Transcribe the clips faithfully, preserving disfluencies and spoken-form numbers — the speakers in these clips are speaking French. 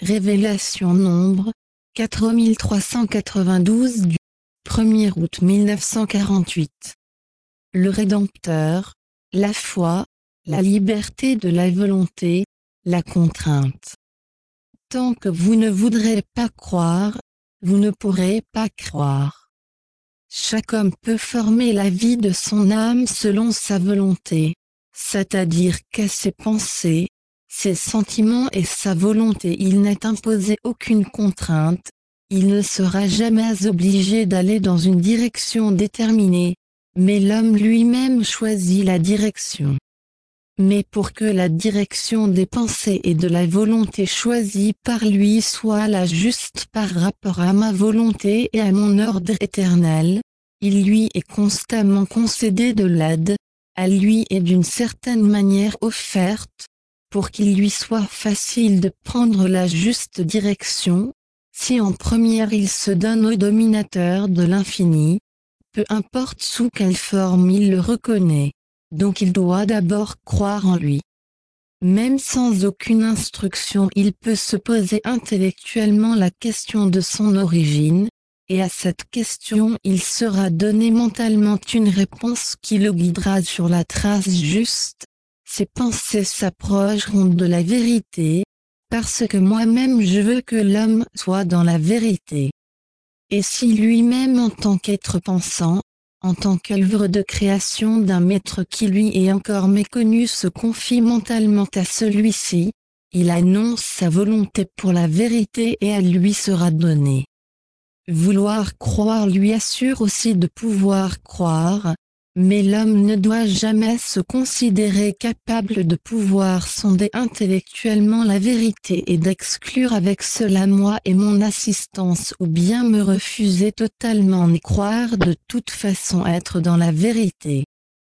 Révélation Nombre, quatre mille trois cent quatre-vingt-douze du premier août mille neuf cent quarante-huit. Le Rédempteur, la foi, la liberté de la volonté, la contrainte. Tant que vous ne voudrez pas croire, vous ne pourrez pas croire. Chaque homme peut former la vie de son âme selon sa volonté, c'est-à-dire qu'à ses pensées, ses sentiments et sa volonté il n'est imposé aucune contrainte, il ne sera jamais obligé d'aller dans une direction déterminée, mais l'homme lui-même choisit la direction. Mais pour que la direction des pensées et de la volonté choisie par lui soit la juste par rapport à ma volonté et à mon ordre éternel, il lui est constamment concédé de l'aide, à lui est d'une certaine manière offerte, pour qu'il lui soit facile de prendre la juste direction, si en première il se donne au dominateur de l'infini, peu importe sous quelle forme il le reconnaît. Donc il doit d'abord croire en lui. Même sans aucune instruction il peut se poser intellectuellement la question de son origine, et à cette question il sera donné mentalement une réponse qui le guidera sur la trace juste. Ses pensées s'approcheront de la vérité, parce que moi-même je veux que l'homme soit dans la vérité. Et si lui-même en tant qu'être pensant, en tant qu'œuvre de création d'un maître qui lui est encore méconnu se confie mentalement à celui-ci, il annonce sa volonté pour la vérité et elle lui sera donnée. Vouloir croire lui assure aussi de pouvoir croire, mais l'homme ne doit jamais se considérer capable de pouvoir sonder intellectuellement la vérité et d'exclure avec cela moi et mon assistance ou bien me refuser totalement ni croire de toute façon être dans la vérité.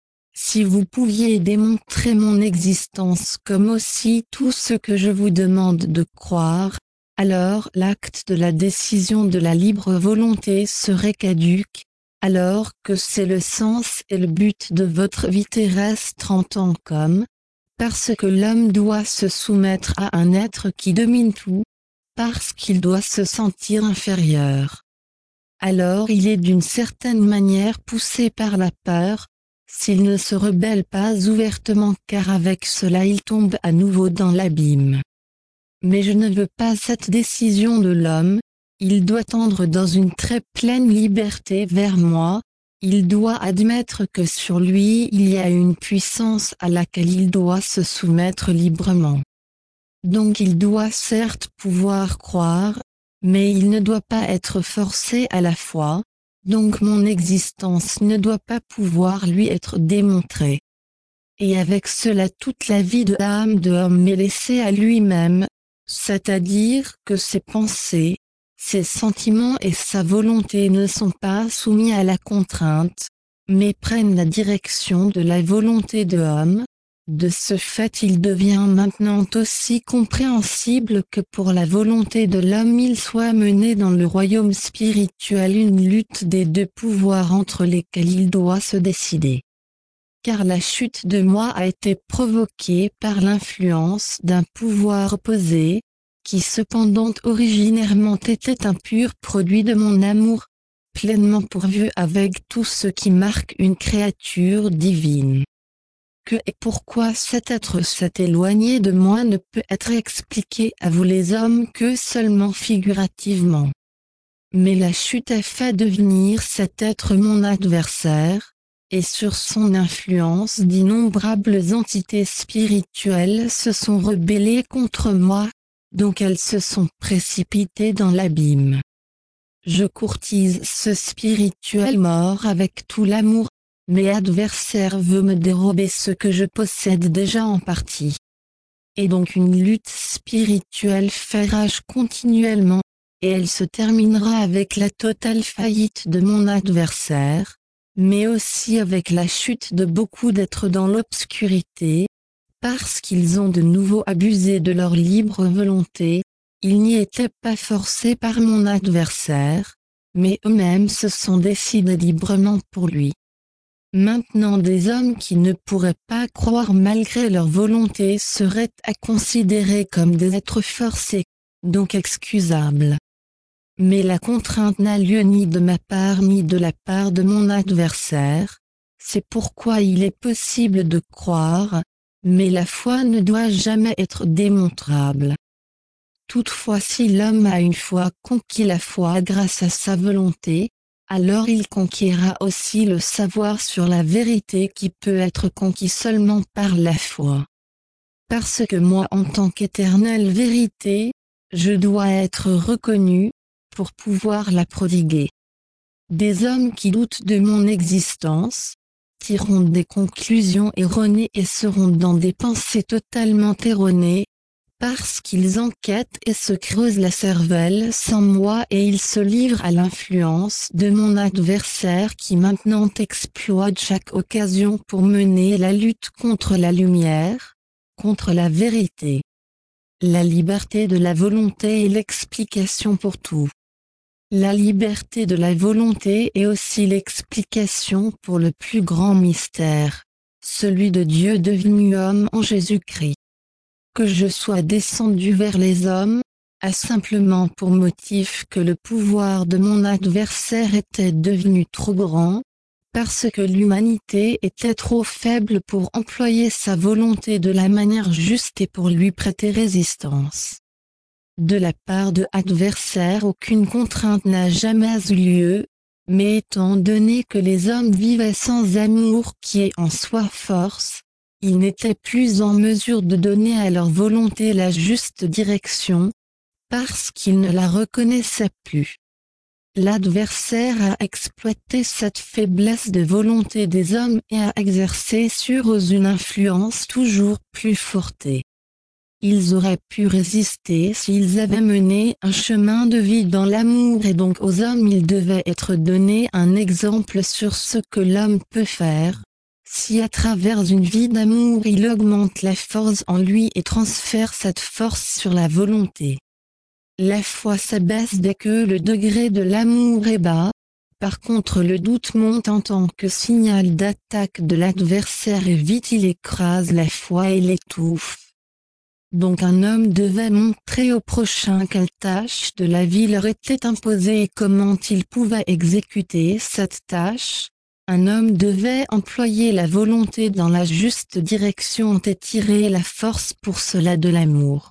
Si vous pouviez démontrer mon existence comme aussi tout ce que je vous demande de croire, alors l'acte de la décision de la libre volonté serait caduque, alors que c'est le sens et le but de votre vie terrestre en tant qu'homme, parce que l'homme doit se soumettre à un être qui domine tout, parce qu'il doit se sentir inférieur. Alors il est d'une certaine manière poussé par la peur, s'il ne se rebelle pas ouvertement car avec cela il tombe à nouveau dans l'abîme. Mais je ne veux pas cette décision de l'homme, il doit tendre dans une très pleine liberté vers moi, il doit admettre que sur lui il y a une puissance à laquelle il doit se soumettre librement. Donc il doit certes pouvoir croire, mais il ne doit pas être forcé à la foi, donc mon existence ne doit pas pouvoir lui être démontrée. Et avec cela toute la vie de l'âme de l'homme est laissée à lui-même, c'est-à-dire que ses pensées, ses sentiments et sa volonté ne sont pas soumis à la contrainte, mais prennent la direction de la volonté de l'homme. De ce fait il devient maintenant aussi compréhensible que pour la volonté de l'homme il soit mené dans le royaume spirituel une lutte des deux pouvoirs entre lesquels il doit se décider. Car la chute de moi a été provoquée par l'influence d'un pouvoir opposé, qui cependant originairement était un pur produit de mon amour, pleinement pourvu avec tout ce qui marque une créature divine. Que et pourquoi cet être s'est éloigné de moi ne peut être expliqué à vous les hommes que seulement figurativement. Mais la chute a fait devenir cet être mon adversaire, et sur son influence d'innombrables entités spirituelles se sont rebellées contre moi, donc elles se sont précipitées dans l'abîme. Je courtise ce spirituel mort avec tout l'amour, mais adversaire veut me dérober ce que je possède déjà en partie. Et donc une lutte spirituelle fait rage continuellement, et elle se terminera avec la totale faillite de mon adversaire, mais aussi avec la chute de beaucoup d'êtres dans l'obscurité, parce qu'ils ont de nouveau abusé de leur libre volonté, ils n'y étaient pas forcés par mon adversaire, mais eux-mêmes se sont décidés librement pour lui. Maintenant des hommes qui ne pourraient pas croire malgré leur volonté seraient à considérer comme des êtres forcés, donc excusable. Mais la contrainte n'a lieu ni de ma part ni de la part de mon adversaire, c'est pourquoi il est possible de croire, mais la foi ne doit jamais être démontrable. Toutefois, si l'homme a une fois conquis la foi grâce à sa volonté, alors il conquérera aussi le savoir sur la vérité qui peut être conquis seulement par la foi. Parce que moi, en tant qu'éternelle vérité, je dois être reconnu, pour pouvoir la prodiguer. Des hommes qui doutent de mon existence, tireront des conclusions erronées et seront dans des pensées totalement erronées, parce qu'ils enquêtent et se creusent la cervelle sans moi et ils se livrent à l'influence de mon adversaire qui maintenant exploite chaque occasion pour mener la lutte contre la lumière, contre la vérité. La liberté de la volonté est l'explication pour tout. La liberté de la volonté est aussi l'explication pour le plus grand mystère, celui de Dieu devenu homme en Jésus-Christ. Que je sois descendu vers les hommes, a simplement pour motif que le pouvoir de mon adversaire était devenu trop grand, parce que l'humanité était trop faible pour employer sa volonté de la manière juste et pour lui prêter résistance. De la part de l'adversaire aucune contrainte n'a jamais eu lieu, mais étant donné que les hommes vivaient sans amour qui est en soi force, ils n'étaient plus en mesure de donner à leur volonté la juste direction, parce qu'ils ne la reconnaissaient plus. L'adversaire a exploité cette faiblesse de volonté des hommes et a exercé sur eux une influence toujours plus forte. Ils auraient pu résister s'ils avaient mené un chemin de vie dans l'amour et donc aux hommes il devait être donné un exemple sur ce que l'homme peut faire. Si à travers une vie d'amour il augmente la force en lui et transfère cette force sur la volonté. La foi s'abaisse dès que le degré de l'amour est bas, par contre le doute monte en tant que signal d'attaque de l'adversaire et vite il écrase la foi et l'étouffe. Donc un homme devait montrer au prochain quelle tâche de la vie leur était imposée et comment il pouvait exécuter cette tâche. Un homme devait employer la volonté dans la juste direction et tirer la force pour cela de l'amour.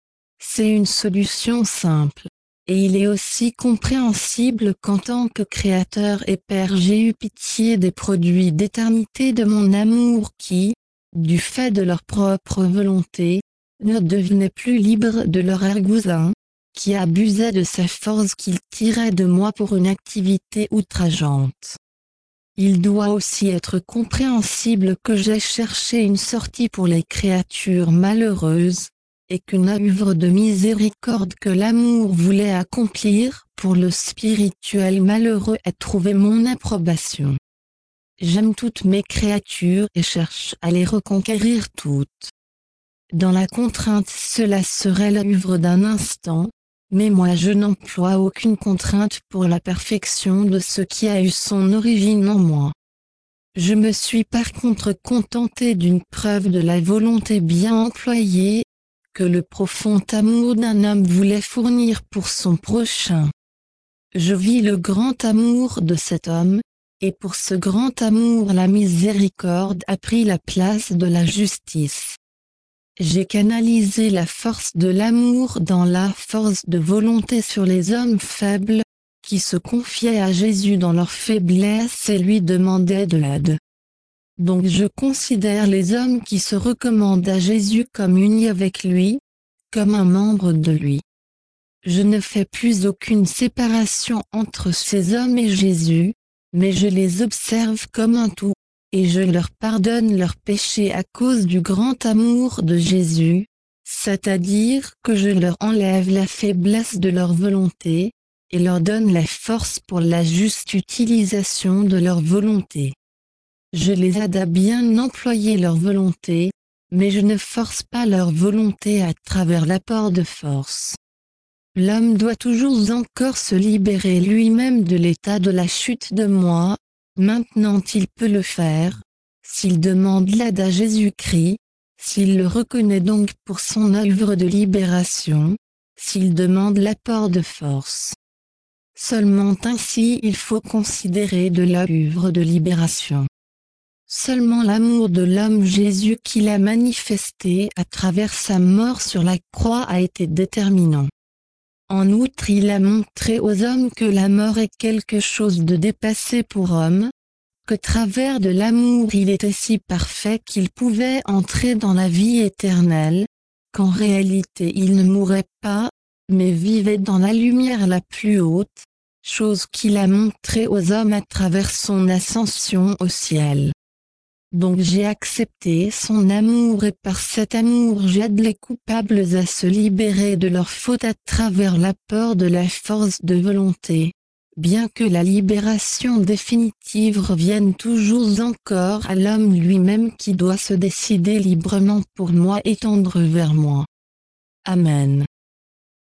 C'est une solution simple, et il est aussi compréhensible qu'en tant que Créateur et Père j'ai eu pitié des produits d'éternité de mon amour qui, du fait de leur propre volonté, ne devenaient plus libres de leur argousin, qui abusait de sa force qu'ils tiraient de moi pour une activité outrageante. Il doit aussi être compréhensible que j'ai cherché une sortie pour les créatures malheureuses, et qu'une œuvre de miséricorde que l'amour voulait accomplir pour le spirituel malheureux a trouvé mon approbation. J'aime toutes mes créatures et cherche à les reconquérir toutes. Dans la contrainte cela serait l'œuvre d'un instant, mais moi je n'emploie aucune contrainte pour la perfection de ce qui a eu son origine en moi. Je me suis par contre contenté d'une preuve de la volonté bien employée, que le profond amour d'un homme voulait fournir pour son prochain. Je vis le grand amour de cet homme, et pour ce grand amour la miséricorde a pris la place de la justice. J'ai canalisé la force de l'amour dans la force de volonté sur les hommes faibles, qui se confiaient à Jésus dans leur faiblesse et lui demandaient de l'aide. Donc je considère les hommes qui se recommandent à Jésus comme unis avec lui, comme un membre de lui. Je ne fais plus aucune séparation entre ces hommes et Jésus, mais je les observe comme un tout, et je leur pardonne leurs péchés à cause du grand amour de Jésus, c'est-à-dire que je leur enlève la faiblesse de leur volonté, et leur donne la force pour la juste utilisation de leur volonté. Je les aide à bien employer leur volonté, mais je ne force pas leur volonté à travers l'apport de force. L'homme doit toujours encore se libérer lui-même de l'état de la chute de moi, maintenant il peut le faire, s'il demande l'aide à Jésus-Christ, s'il le reconnaît donc pour son œuvre de libération, s'il demande l'apport de force. Seulement ainsi il faut considérer de l'œuvre de libération. Seulement l'amour de l'homme Jésus qu'il a manifesté à travers sa mort sur la croix a été déterminant. En outre, il a montré aux hommes que la mort est quelque chose de dépassé pour homme, qu'au travers de l'amour il était si parfait qu'il pouvait entrer dans la vie éternelle, qu'en réalité il ne mourrait pas, mais vivait dans la lumière la plus haute, chose qu'il a montrée aux hommes à travers son ascension au ciel. Donc j'ai accepté son amour et par cet amour j'aide les coupables à se libérer de leurs fautes à travers l'apport de la force de volonté, bien que la libération définitive revienne toujours encore à l'homme lui-même qui doit se décider librement pour moi et tendre vers moi. Amen.